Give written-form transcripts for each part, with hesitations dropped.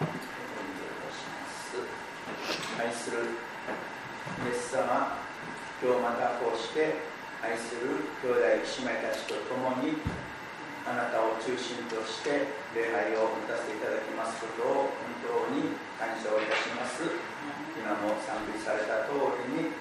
愛するイエス様、今日またこうして愛する兄弟姉妹たちと共にあなたを中心として礼拝を持たせていただきますことを本当に感謝をいたします。今も賛美された通りに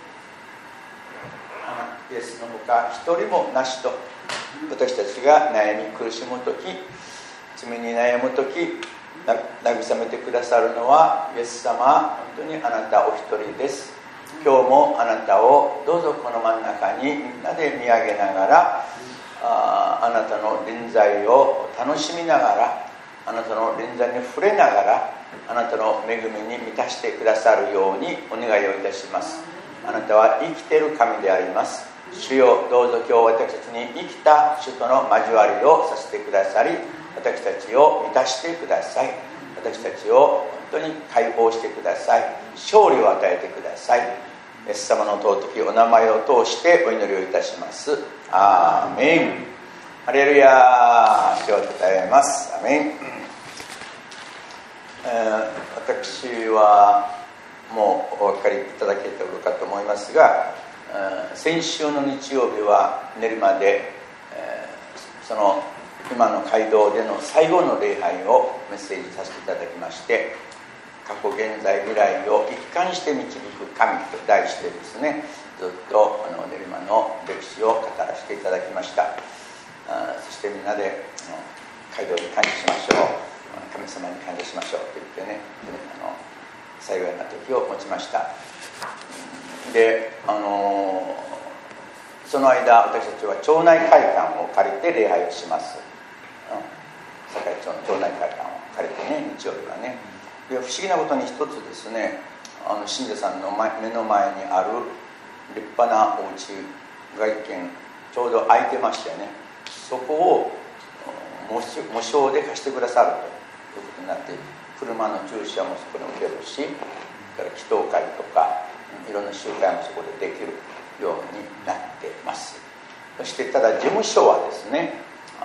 イエスのほか一人もなしと、私たちが悩み苦しむとき、罪に悩むとき慰めてくださるのはイエス様、本当にあなたお一人です。今日もあなたをどうぞこの真ん中にみんなで見上げながら、あなたの臨在を楽しみながら、あなたの臨在に触れながら、あなたの恵みに満たしてくださるようにお願いをいたします。あなたは生きている神であります。主よ、どうぞ今日私たちに生きた主との交わりをさせてくださり、私たちを満たしてください。私たちを本当に解放してください。勝利を与えてください。イエス様の尊きお名前を通してお祈りをいたします。アーメン。ハレルヤ。主をたたえます。アーメン。私はもうお分かりいただけておるかと思いますが、先週の日曜日は練馬で、その今の街道での最後の礼拝をメッセージさせていただきまして、過去現在未来を一貫して導く神と題してですね、ずっと練馬の歴史を語らせていただきました。そしてみんなで街道に感謝しましょう、神様に感謝しましょうと言ってね、幸いな時を持ちました。で、その間私たちは町内会館を借りて礼拝をします。堺町の町内会館を借りてね、日曜日はね。で、不思議なことに一つですね、信者さんの目の前にある立派なお家が一軒ちょうど空いてましてね、そこを無償で貸してくださるということになって、車の駐車もそこに置けるし、から祈祷会とかいろんな集会もそこでできるようになっています。そしてただ事務所はですね、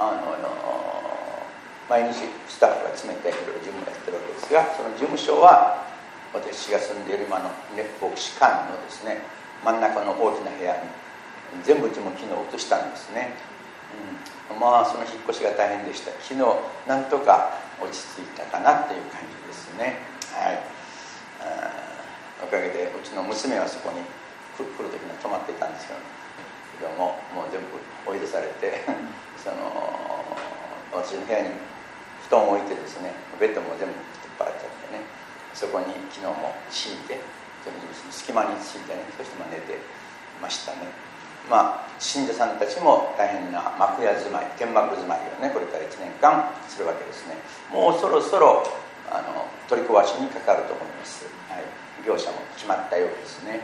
毎日スタッフが詰めていろいろ事務をやってるわけですが、その事務所は私が住んでいる今の牧師館のですね、真ん中の大きな部屋に全部事務機能を移したんですね。まあその引っ越しが大変でした。昨日なんとか落ち着いたかなっていう感じですね。はい。おかげでうちの娘はそこに来る時には泊まっていたんですけども、もう全部追い出されて私の部屋に布団を置いてですね、ベッドも全部取っ払っちゃってね、そこに昨日も敷いて、その隙間に敷いてね、そして寝てましたね。信者さんたちも大変な幕屋住まい、天幕住まいをね、これから1年間するわけですね。もうそろそろ取り壊しにかかると思います。はい、業者も決まったようですね。はい、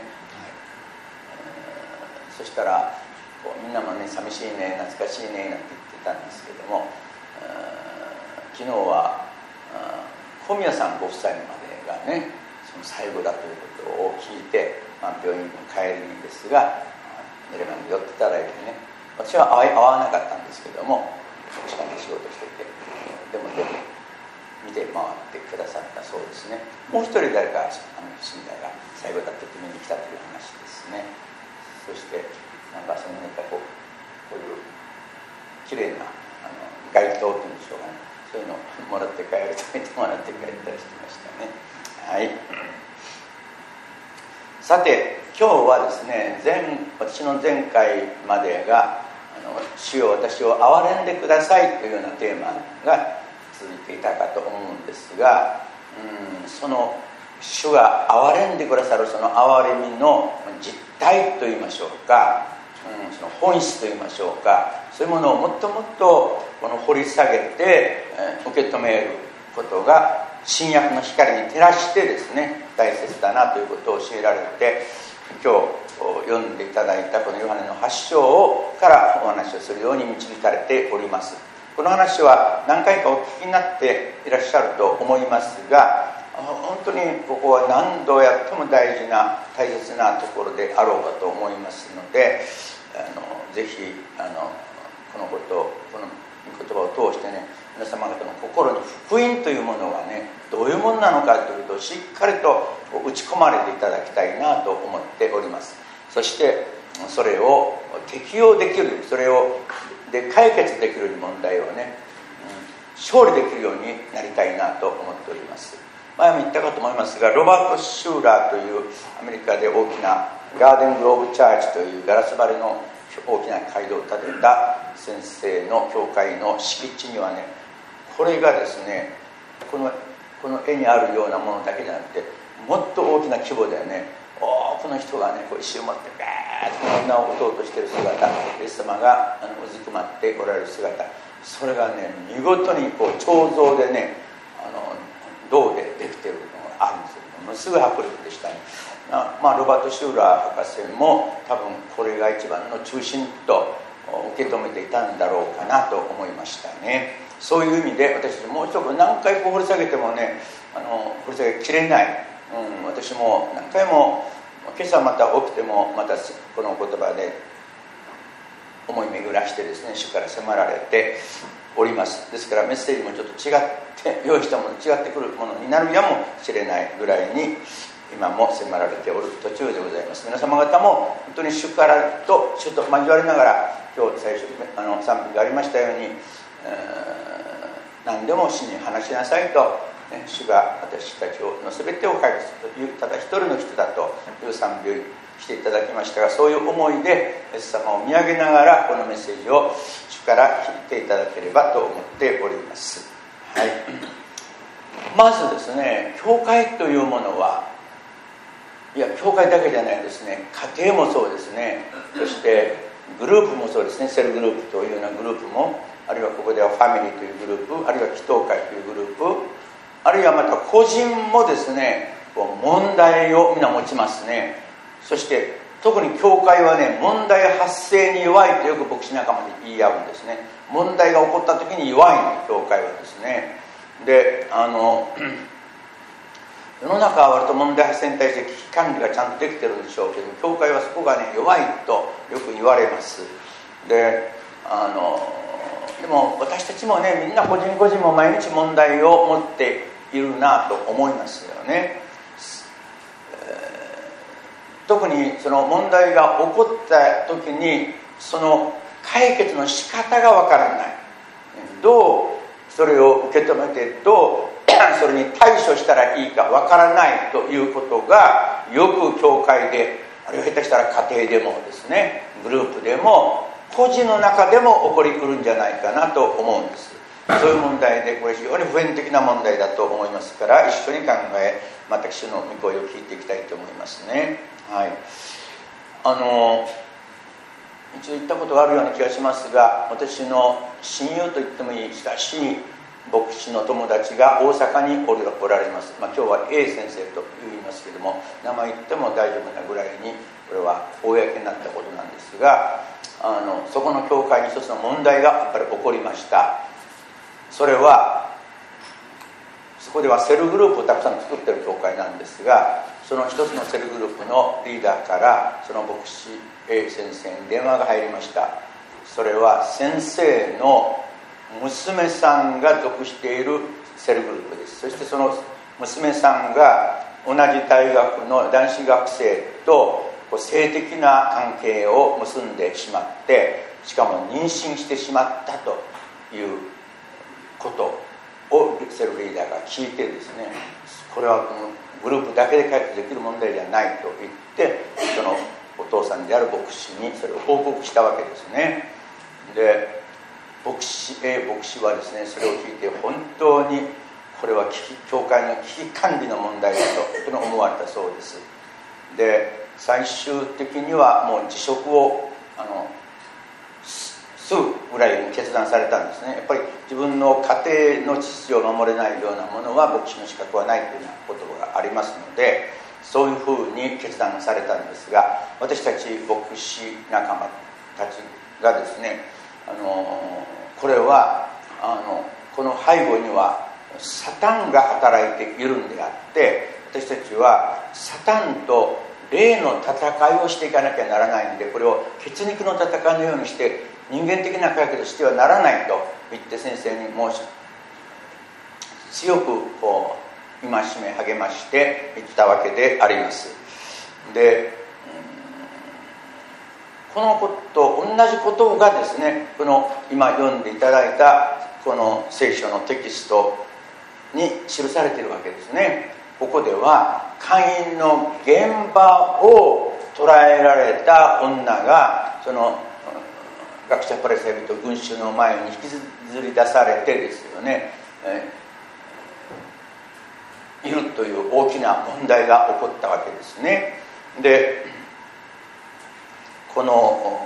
そしたらみんなもね、寂しいね、懐かしいねなんて言ってたんですけども、昨日は小宮さんご夫妻までがね、その最後だということを聞いて、病院の帰りにですが練馬に寄ってたらね、私は会わなかったんですけども、しかも仕事してて、でも見て回ってくださったそうですね。もう一人誰か信者が最後だって見に来たという話ですね。そしてなんかそのこういうきれいな街灯というんでしょうかね、そういうのをもらって帰ると言ってもらって帰ったりしてましたね。はい。さて今日はですね、私の前回までが主よ私を憐れんでくださいというようなテーマが続いていたかと思うんですが、その主が憐れんでくださるその憐れみの実態といいましょうか、その本質といいましょうか、そういうものをもっともっと掘り下げて受け止めることが新約の光に照らしてですね、大切だなということを教えられて、今日読んでいただいたこのヨハネの8章からお話をするように導かれております。この話は何回かお聞きになっていらっしゃると思いますが、本当にここは何度やっても大切なところであろうかと思いますので、ぜひこの言葉を通してね、皆様方の心に福音というものがねどういうものなのかということをしっかりと打ち込まれていただきたいなと思っております。そしてそれを適用できる、それをで解決できる問題をね、勝利できるようになりたいなと思っております。前も言ったかと思いますが、ロバート・シューラーというアメリカで大きなガーデン・グローブ・チャーチというガラス張りの大きな街道を建てた先生の教会の敷地にはね、これがですね、この絵にあるようなものだけじゃなくて、もっと大きな規模でね、多くの人がねこう石を持ってガーッと女を打とうとしている姿、イエス様がうずくまっておられる姿、それがね見事にこう彫像でね銅でできているのがあるんですよ。ものすごい迫力でしたね。ロバート・シューラー博士も多分これが一番の中心と受け止めていたんだろうかなと思いましたね。そういう意味で私もう一度何回掘り下げてもね掘り下げきれない、私も何回も今朝また起きてもまたこの言葉で思い巡らしてですね、主から迫られております。ですからメッセージもちょっと違って用意したもの違ってくるものになるやもしれないぐらいに今も迫られておる途中でございます。皆様方も本当に主からと主と交わりながら、今日最初賛美がありましたように、何でも主に話しなさいと、主が私たちの全てを解決するというただ一人の人だという賛美をしていただきましたが、そういう思いでイエス様を見上げながらこのメッセージを主から聞いていただければと思っております。はい、まずですね、教会というものは、いや教会だけじゃないですね、家庭もそうですね、そしてグループもそうですね、セルグループというようなグループも、あるいはここではファミリーというグループ、あるいは祈祷会というグループ、あるいはまた個人もですね問題を皆持ちますね。そして特に教会はね、問題発生に弱いとよく牧師仲間に言い合うんですね。問題が起こった時に弱いの、教会はですね。で世の中は割と問題発生に対して危機管理がちゃんとできてるんでしょうけど、教会はそこがね弱いとよく言われます。でも私たちもね、みんな個人個人も毎日問題を持っているなと思いますよね。特にその問題が起こった時にその解決の仕方がわからない、どうそれを受け止めてどうそれに対処したらいいかわからないということがよく教会で、あるいは下手したら家庭でもですね、グループでも個人の中でも起こりくるんじゃないかなと思うんです。そういう問題で、これ非常に普遍的な問題だと思いますから、一緒に考え、また主の御声を聞いていきたいと思いますね。はい、一度言ったことがあるような気がしますが、私の親友と言ってもいい親しい牧師の友達が大阪におられます。今日は A 先生と言いますけれども、名前言っても大丈夫なぐらいにこれは公になったことなんですが、そこの教会に一つの問題がやっぱり起こりました。それはそこではセルグループをたくさん作っている教会なんですが、その一つのセルグループのリーダーからその牧師 A 先生に電話が入りました。それは先生の娘さんが属しているセルグループです。そしてその娘さんが同じ大学の男子学生と性的な関係を結んでしまって、しかも妊娠してしまったということをセルリーダーが聞いてですね、これはこのグループだけで解決できる問題じゃないと言って、そのお父さんである牧師にそれを報告したわけですね。で牧師はですね、それを聞いて本当にこれは教会の危機管理の問題だと思われたそうです。で最終的にはもう辞職をすぐぐらいに決断されたんですね。やっぱり自分の家庭の秩序を守れないようなものは牧師の資格はないというようなことがありますので、そういうふうに決断されたんですが、私たち牧師仲間たちがですね、これはこの背後にはサタンが働いているんであって、私たちはサタンと霊の戦いをしていかなきゃならないので、これを血肉の戦いのようにして人間的な解決としてはならないと言って先生に強くこう戒め励ましていったわけであります。で、このこと同じことがですね、この今読んでいただいたこの聖書のテキストに記されているわけですね。ここでは姦淫の現場を捉えられた女がその学者パリサイ人群衆の前に引きずり出されてですよね、いるという大きな問題が起こったわけですね。で、この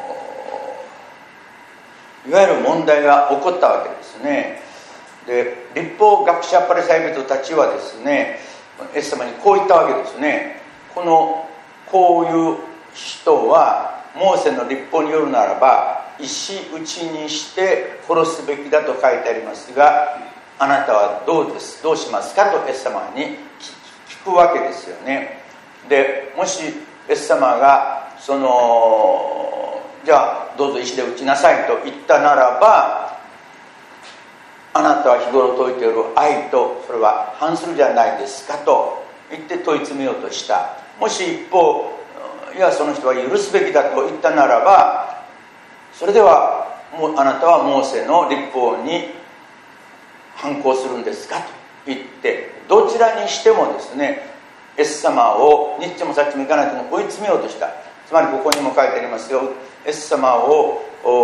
いわゆる問題が起こったわけですね。で、律法学者パリサイ人たちはですね、イエス様にこう言ったわけですね。こういう人はモーセの律法によるならば石打ちにして殺すべきだと書いてありますが、あなたはどうしますかとイエス様に聞くわけですよね。で、もしイエス様がじゃあどうぞ石で打ちなさいと言ったならば、あなたは日頃説いている愛とそれは反するじゃないですかと言って問い詰めようとした。もし一方、いやその人は許すべきだと言ったならば、それではもうあなたはモーセの律法に反抗するんですかと言って、どちらにしてもですね、イエス様をニッチもサッチもいかないとも追い詰めようとした。つまりここにも書いてありますよ、イエス様を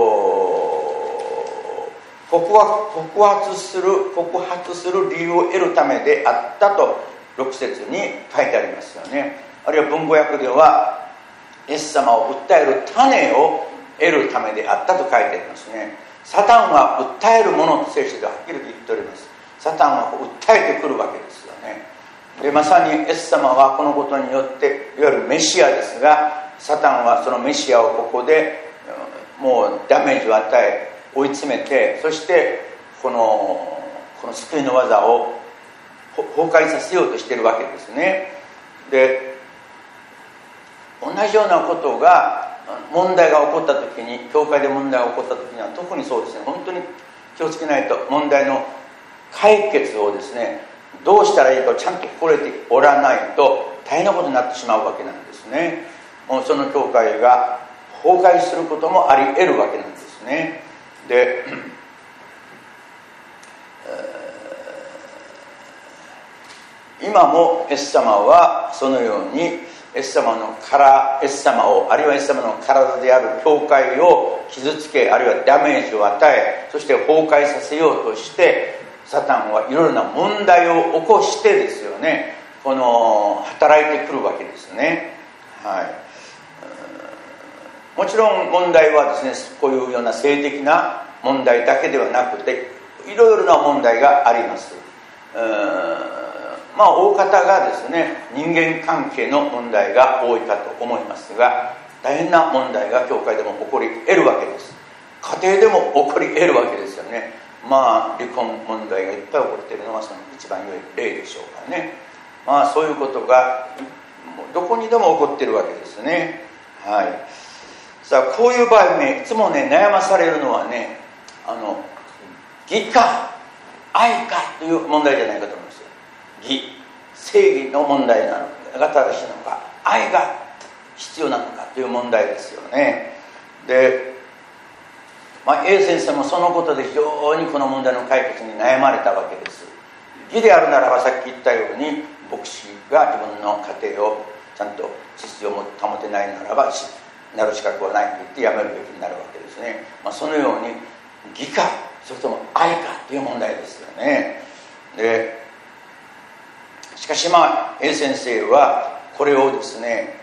告発する理由を得るためであったと6節に書いてありますよね。あるいは文語訳ではイエス様を訴える種を得るためであったと書いてありますね。サタンは訴えるものと聖書ではっきり言っております。サタンは訴えてくるわけですよね。で、まさにイエス様はこのことによっていわゆるメシアですが、サタンはそのメシアをここでもうダメージを与え追い詰めて、そしてこの救いの技を崩壊させようとしているわけですね。で、同じようなことが問題が起こった時に、教会で問題が起こった時には特にそうですね、本当に気をつけないと、問題の解決をですね、どうしたらいいかをちゃんと心得ておらないと大変なことになってしまうわけなんですね。もうその教会が崩壊することもあり得るわけなんですね。で、今もイエス様はそのようにイエス様を、あるいはイエス様の体である教会を傷つけ、あるいはダメージを与え、そして崩壊させようとしてサタンはいろいろな問題を起こしてですよね、働いてくるわけですね。はい。もちろん問題はですね、こういうような性的な問題だけではなくて、いろいろな問題があります。大方がですね、人間関係の問題が多いかと思いますが、大変な問題が教会でも起こり得るわけです。家庭でも起こり得るわけですよね。離婚問題がいっぱい起こっているのはその一番良い例でしょうからね。そういうことがどこにでも起こっているわけですね。はい。さあ、こういう場合ね、いつもね、悩まされるのはね、義か愛かという問題じゃないかと思いますよ。義、正義の問題なのかが正しいのか、愛が必要なのかという問題ですよね。で、A 先生もそのことで非常にこの問題の解決に悩まれたわけです。義であるならば、さっき言ったように牧師が自分の家庭をちゃんと秩序を保てないならばなる資格はないと言って辞めるべきになるわけですね。そのように義かそれとも愛かという問題ですよね。で、しかしA 先生はこれをですね、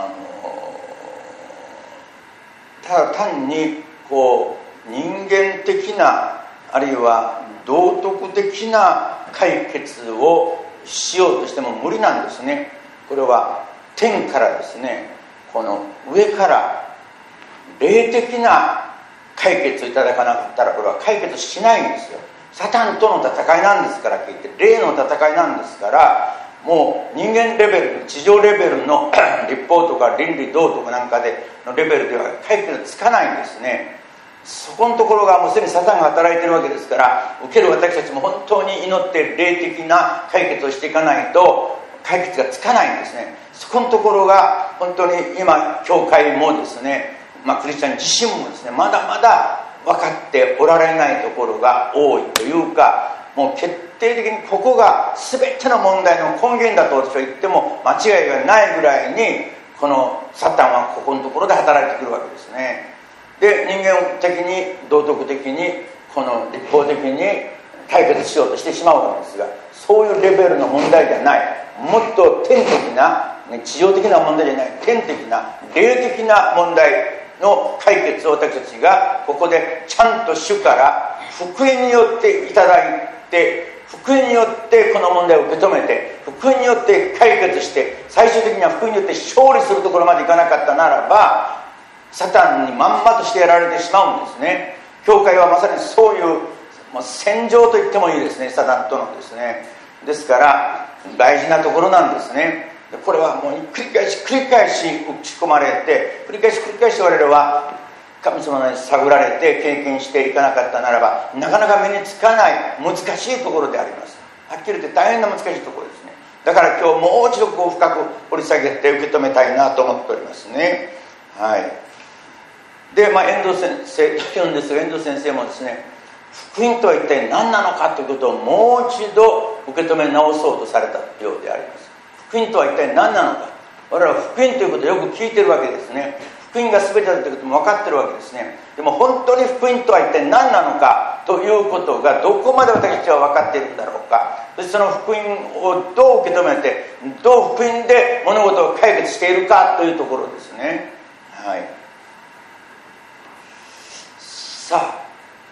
ただ単に人間的なあるいは道徳的な解決をしようとしても無理なんですね。これは天からですね、この上から霊的な解決をいただかなかったらこれは解決しないんですよ。サタンとの戦いなんですから、聞いて霊の戦いなんですから、もう人間レベル、地上レベルの立法とか倫理道徳なんかでのレベルでは解決つかないんですね。 そこのところがもうすでにサタンが働いているわけですから、受ける私たちも本当に祈って霊的な解決をしていかないと解決がつかないんですね。そこのところが本当に今教会もですね、クリスチャン自身もですね、まだまだ分かっておられないところが多いというか、もう決定的にここが全ての問題の根源だと私は言っても間違いがないぐらいに、このサタンはここのところで働いてくるわけですね。で、人間的に道徳的にこの立法的に解決しようとしてしまうわけですが、そういうレベルの問題じゃない、もっと天的な、地上的な問題じゃない、天的な霊的な問題の解決を私たちがここでちゃんと主から福音によっていただいて、福音によってこの問題を受け止めて、福音によって解決して、最終的には福音によって勝利するところまでいかなかったならば、サタンにまんまとしてやられてしまうんですね。教会はまさにそういう戦場と言ってもいいですね、サタンとのですね。ですから大事なところなんですね。これはもう繰り返し打ち込まれて、繰り返し我々は神様に探られて経験していかなかったならば、なかなか目につかない難しいところであります。はっきり言って大変な難しいところですね。だから今日もう一度こう深く掘り下げて受け止めたいなと思っておりますね。はい。で、遠藤先生と言うんですが、遠藤先生もですね、福音とは一体何なのかということをもう一度受け止め直そうとされたようであります。福音とは一体何なのか、我々は福音ということをよく聞いているわけですね。福音が全てだということも分かっているわけですね。でも本当に福音とは一体何なのかということがどこまで私たちは分かっているんだろうか。そしてその福音をどう受け止めて、どう福音で物事を解決しているかというところですね。はい。さあ、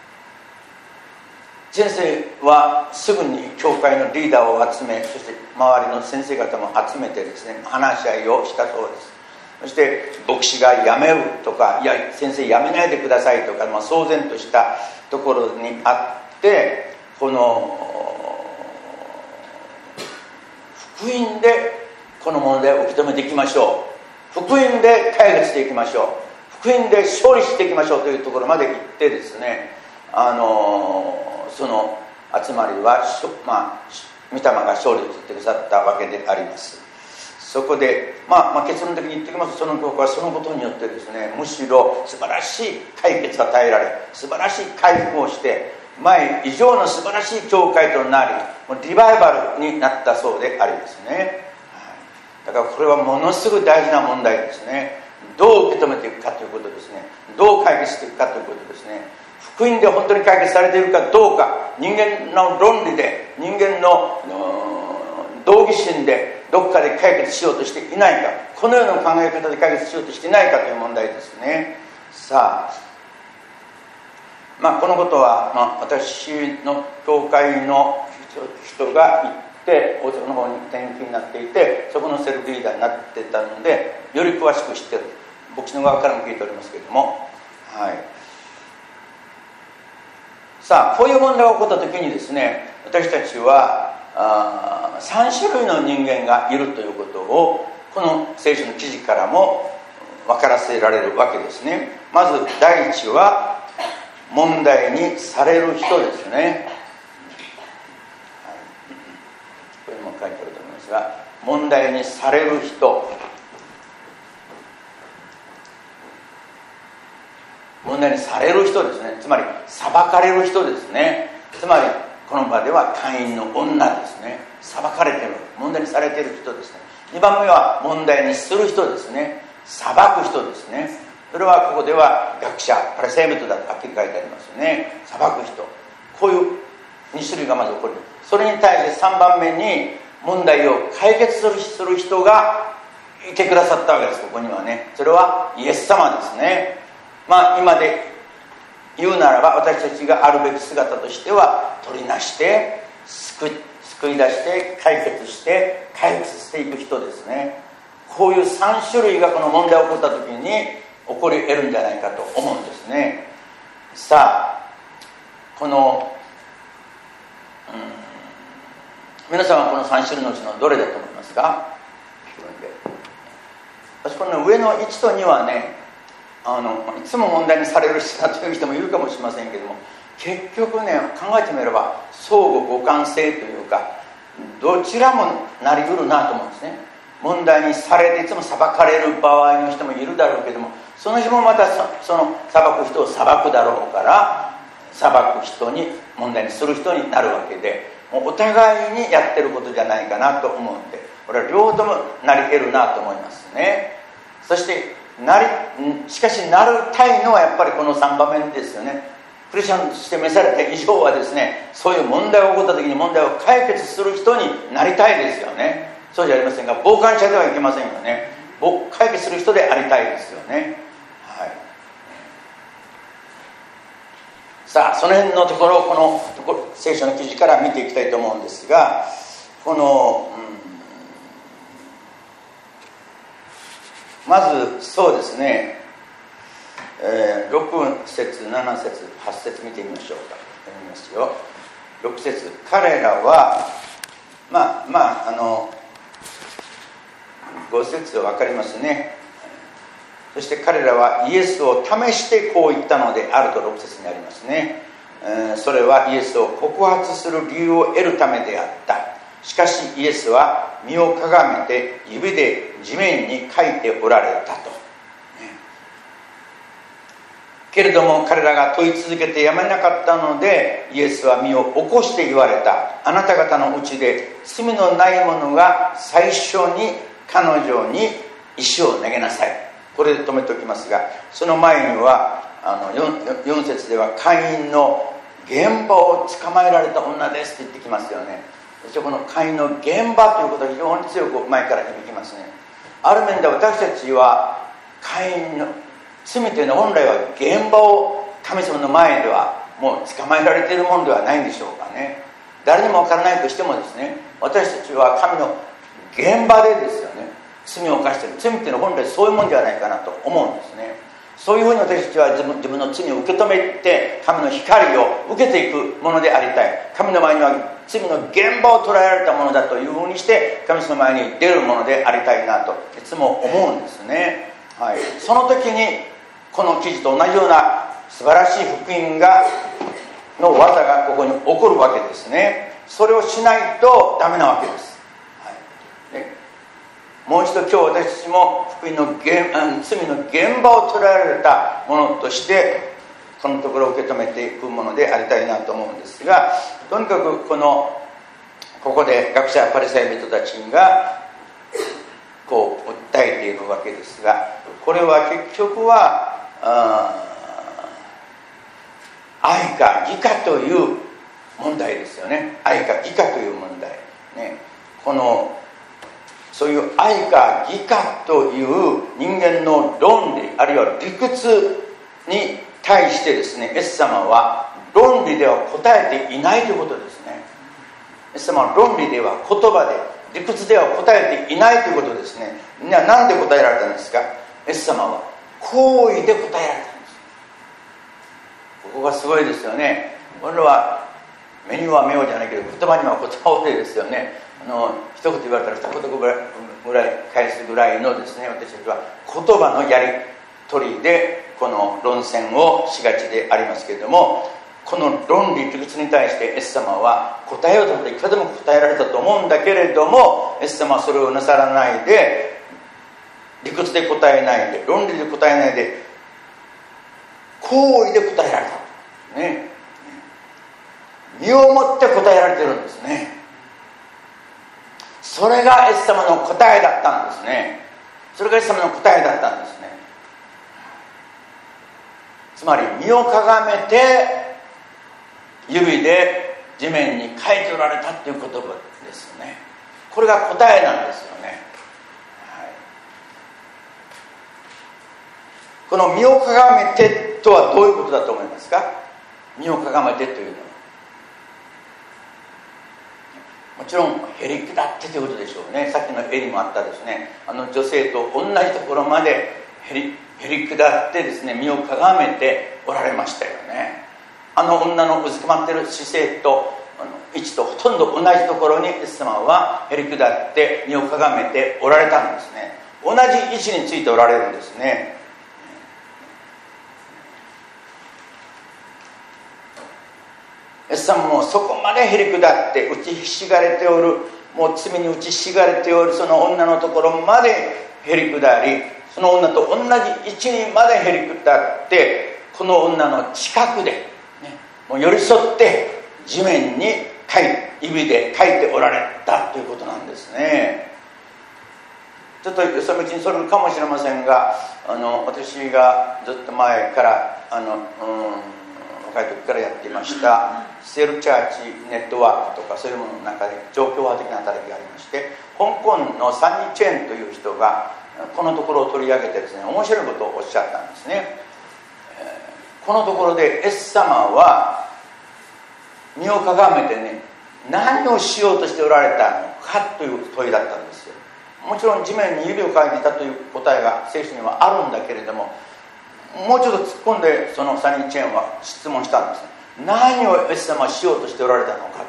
先生はすぐに教会のリーダーを集め、そして周りの先生方も集めてですね、話し合いをしたそうです。そして牧師が辞めるとか、いや先生辞めないでくださいとか、騒然としたところにあって、この福音でこの問題を受け止めていきましょう、福音で解決していきましょう、福音で勝利していきましょうというところまで行ってですね、その集まりは、御霊が勝利をしてくださったわけであります。そこで、結論的に言っておきますと、その教会はそのことによってですね、むしろ素晴らしい解決が与えられ、素晴らしい回復をして、前以上の素晴らしい教会となり、リバイバルになったそうでありますね。だからこれはものすごい大事な問題ですね。どう受け止めていくかということですね。どう解決していくかということですね。福音で本当に解決されているかどうか、人間の論理で、人間の道義心でどこかで解決しようとしていないか、このような考え方で解決しようとしていないかという問題ですね。さあ、このことは、私の教会の人が行って大阪の方に転勤になっていて、そこのセルフリーダーになってたのでより詳しく知っている、牧師の側からも聞いておりますけれども、はい。さあ、こういう問題が起こった時にですね、私たちは3種類の人間がいるということをこの聖書の記事からも分からせられるわけですね。まず第一は問題にされる人ですね、はい、これにも書いてあると思いますが、問題にされる人、問題にされる人ですね。つまり裁かれる人ですね。つまりこの場では会員の女ですね。裁かれている、問題にされている人ですね。2番目は問題にする人ですね。裁く人ですね。それはここでは学者、パリサイ人だとはっきり書いてありますよね。裁く人、こういう2種類がまず起こる。それに対して3番目に問題を解決する人がいてくださったわけです。ここにはね、それはイエス様ですね。今で言うならば、私たちがあるべき姿としては取りなして救い出して解決して解決していく人ですね。こういう3種類がこの問題が起こった時に起こり得るんじゃないかと思うんですね。さあ、この、皆さんはこの3種類のうちのどれだと思いますか？私この上の1と2はね、 いつも問題にされる人だという人もいるかもしれませんけども、結局ね、考えてみれば相互互換性というか、どちらもなりうるなと思うんですね。問題にされていつも裁かれる場合の人もいるだろうけども、その人もまたその裁く人を裁くだろうから、裁く人に、問題にする人になるわけで、もうお互いにやってることじゃないかなと思うんで、これは両方ともなり得るなと思いますね。そしてしかしなるたいのはやっぱりこの3場面ですよね。クリスチャンとして召された以上はですね、そういう問題が起こった時に問題を解決する人になりたいですよね。そうじゃありませんが、傍観者ではいけませんよね。解決する人でありたいですよね。はい。さあ、その辺のところ、この聖書の記事から見ていきたいと思うんですが、この、まずそうですね、6節7節8節見てみましょうか。読みますよ。6節、彼らは5節は分かりますね。そして彼らはイエスを試してこう言ったのであると6節にありますね。それはイエスを告発する理由を得るためであった。しかしイエスは身をかがめて指で地面に書いておられたと、けれども彼らが問い続けてやめなかったので、イエスは身を起こして言われた。あなた方のうちで罪のない者が最初に彼女に石を投げなさい。これで止めておきますが、その前には4節ではカインの現場を捕まえられた女ですって言ってきますよね。このカインの現場ということは非常に強く前から響きますね。ある面で私たちはカインの罪というのは本来は現場を神様の前ではもう捕まえられているものではないんでしょうかね。誰にも分からないとしてもですね、私たちは神の現場でですよね、罪を犯している。罪というのは本来そういうものではないかなと思うんですね。そういうふうに私たちは自分の罪を受け止めて神の光を受けていくものでありたい。神の前には罪の現場を捉えられたものだというふうにして神様の前に出るものでありたいなといつも思うんですね。はい、その時にこの記事と同じような素晴らしい福音の技がここに起こるわけですね。それをしないとダメなわけです。はい、もう一度今日私たちも罪の現場を捉えられたものとしてこのところを受け止めていくものでありたいなと思うんですが、とにかくここで学者パリサイ人たちがこう訴えているわけですが、これは結局は愛か義かという問題ですよね。愛か義かという問題、ね、そういう愛か義かという人間の論理あるいは理屈に対してですね、イエス様は論理では答えていないということですね。イエス様は論理では言葉で理屈では答えていないということですね。なんで答えられたんですか。イエス様は行為で答えられたんです。ここがすごいですよね。これは目には目をじゃないけど言葉には言葉をですよね。一言言われたら二言ぐらい返すぐらいのですね、私たちは言葉のやり取りでこの論戦をしがちでありますけれども、この論理理屈に対してイエス様は答えようと思っていくらでも答えられたと思うんだけれども、イエス様はそれをなさらないで、理屈で答えないで、論理で答えないで、行為で答えられた、ね、身をもって答えられてるんですね。それがイエス様の答えだったんですね。それがイエス様の答えだったんですね。つまり身をかがめて指で地面に書いておられたという言葉ですよね。これが答えなんですよね。はい、この身をかがめてとはどういうことだと思いますか。身をかがめてというのはもちろんへり下ってということでしょうね。さっきの絵にもあったですね、女性と同じところまでへり下ってですね、身をかがめておられましたよね。女のうずくまっている姿勢と位置とほとんど同じところにイエス様はへり下って身をかがめておられたんですね。同じ位置についておられるんですね。 イエス様もそこまでへりくだって打ちひしがれておる、もう罪に打ちひしがれておるその女のところまでへりくだり、その女と同じ位置にまでへりくだって、この女の近くで、ね、もう寄り添って地面に指で書いておられたということなんですね。ちょっとそのうちにそれるかもしれませんが、私がずっと前から若い時からやっていましたセールチャーチネットワークとかそういうものの中で状況派的な働きがありまして、香港のサニー・チェンという人がこのところを取り上げてですね、面白いことをおっしゃったんですね。このところでイエス様は身をかがめてね、何をしようとしておられたのかという問いだったんですよ。もちろん地面に指をかいていたという答えが聖書にはあるんだけれども、もうちょっと突っ込んでそのサニー・チェンは質問したんです。何をイエス様はしようとしておられたのかと。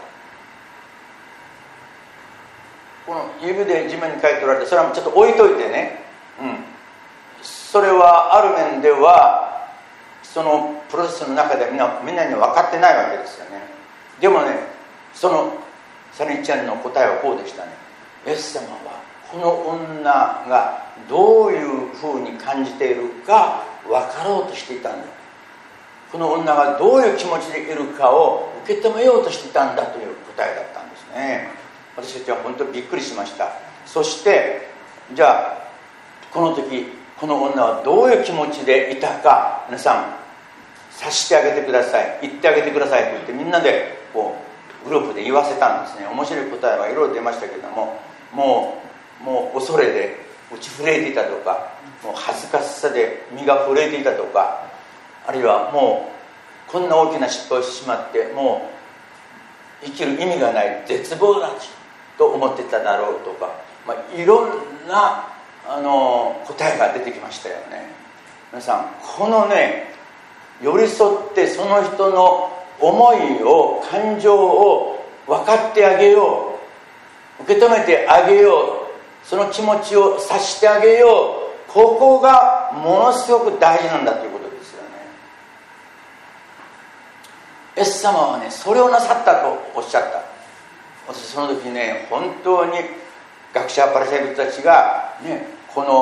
この指で地面に書いておられて、それはちょっと置いといてね、それはある面ではそのプロセスの中でみんなには分かってないわけですよね。でもね、そのサニー・チェンの答えはこうでしたね。イエス様はこの女がどういうふうに感じているか分かろうとしていたんだ。この女がどういう気持ちでいるかを受け止めようとしていたんだという答えだったんですね。私たちは本当にびっくりしました。そしてじゃあこの時この女はどういう気持ちでいたか、皆さん察してあげてください、言ってあげてくださいと言って、みんなでこうグループで言わせたんですね。面白い答えはいろいろ出ましたけども、もう恐れで打ち震えていたとか、もう恥ずかしさで身が震えていたとか、あるいはもうこんな大きな失敗をしてしまってもう生きる意味がない絶望だと思ってただろうとか、いろんな答えが出てきましたよね。皆さん、このね、寄り添ってその人の思いを、感情を分かってあげよう、受け止めてあげよう、その気持ちを察してあげよう、ここがものすごく大事なんだということですよね。イエス様はね、それをなさったとおっしゃった。私その時ね、本当に学者パリサイ人たちがね、この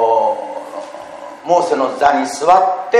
モーセの座に座って、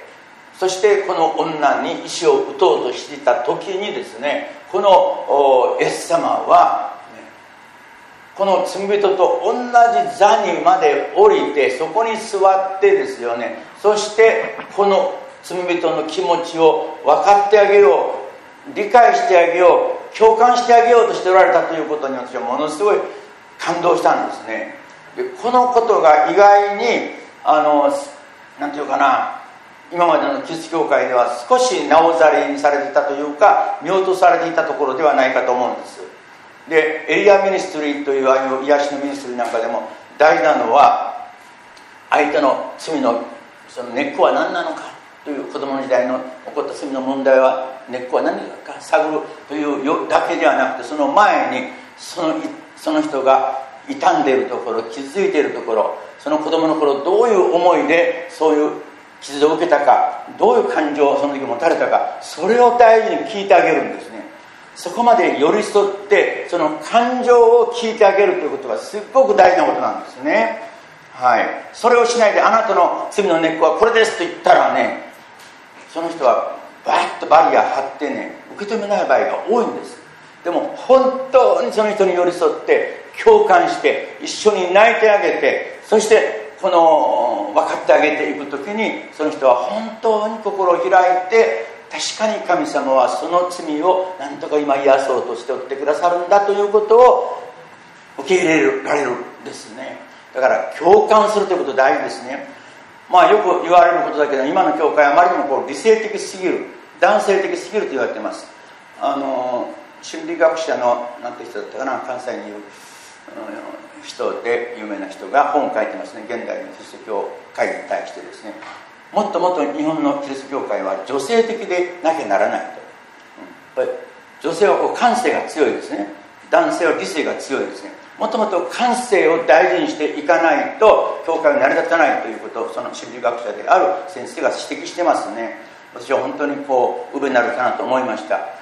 そしてこの女に石を打とうとしていた時にですね、このイエス様はこの罪人と同じ座にまで降りて、そこに座ってですよね、そしてこの罪人の気持ちを分かってあげよう、理解してあげよう、共感してあげようとしておられたということに私はものすごい感動したんですね。でこのことが意外になんていうかな、今までのキリスト教会では少しなおざりにされていたというか、見落とされていたところではないかと思うんです。でエリアミニストリーというああいう癒しのミニストリーなんかでも大事なのは、相手の罪のその根っこは何なのかという、子供の時代の起こった罪の問題は根っこは何か探るというだけではなくて、その前にその人が傷んでいるところ、傷ついているところ、その子供の頃どういう思いでそういう傷を受けたか、どういう感情をその時持たれたか、それを大事に聞いてあげるんですね。そこまで寄り添ってその感情を聞いてあげるということはすっごく大事なことなんですね。はい。それをしないで、あなたの罪の根っこはこれですと言ったらね、その人はバーッとバリア張ってね、受け止めない場合が多いんです。でも本当にその人に寄り添って共感して一緒に泣いてあげて、そしてこの分かってあげていくときに、その人は本当に心を開いて、確かに神様はその罪を何とか今癒そうとしておってくださるんだということを受け入れられるんですね。だから共感するということ大事ですね。よく言われることだけど、今の教会はあまりにも理性的すぎる、男性的すぎると言われています。心理学者のなんて人だったかな、関西にいる人で有名な人が本を書いてますね。現代のキリスト教会に対してですね、もっともっと日本のキリスト教会は女性的でなきゃならないと、やっぱり女性は感性が強いですね、男性は理性が強いですね。もっともっと感性を大事にしていかないと教会は成り立たないということを、その心理学者である先生が指摘してますね。私は本当に上になるかなと思いました。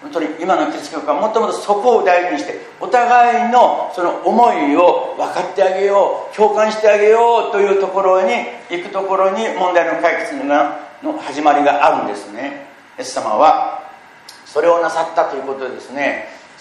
本当に今のキリスト教会はもっともっとそこを大事にして、お互いのその思いを分かってあげよう、共感してあげようというところに行くところに問題の解決の始まりがあるんですね。イエス様はそれをなさったということでですね、